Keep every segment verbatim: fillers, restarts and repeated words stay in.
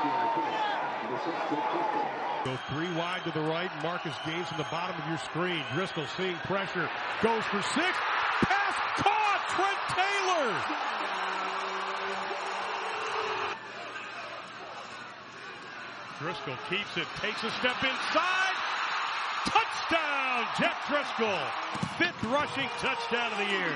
Go three wide to the right. Marcus Gaines in the bottom of your screen. Driscoll seeing pressure. Goes for six. Pass caught. Trent Taylor. Driscoll keeps it. Takes a step inside. Touchdown. Jeff Driscoll. Fifth rushing touchdown of the year.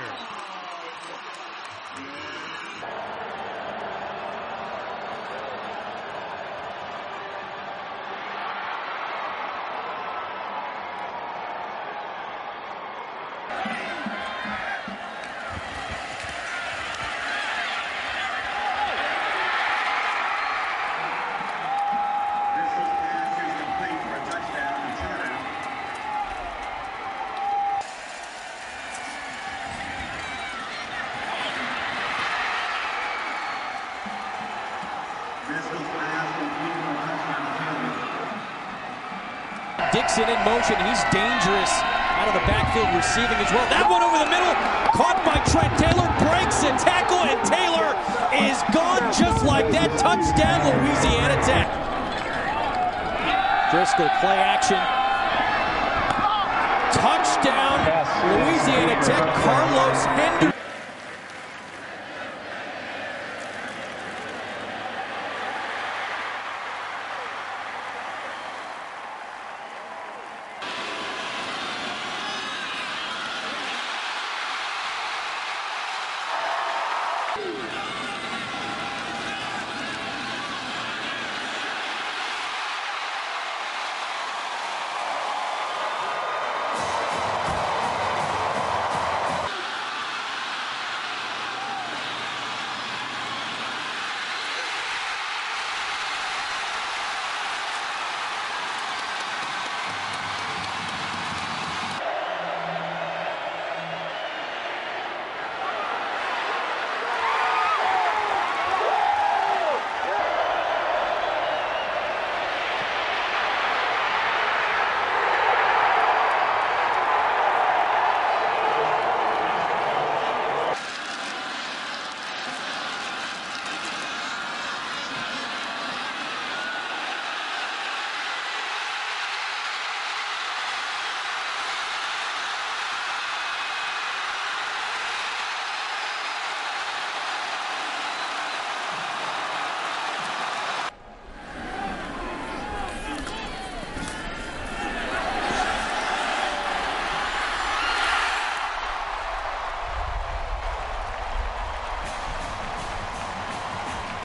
Dixon in motion. He's dangerous out of the backfield receiving as well. That one over the middle, caught by Trent Taylor, breaks a tackle, and Taylor is gone just like that. Touchdown, Louisiana Tech. Driscoll play action. Touchdown, Louisiana Tech. Carlos Henderson.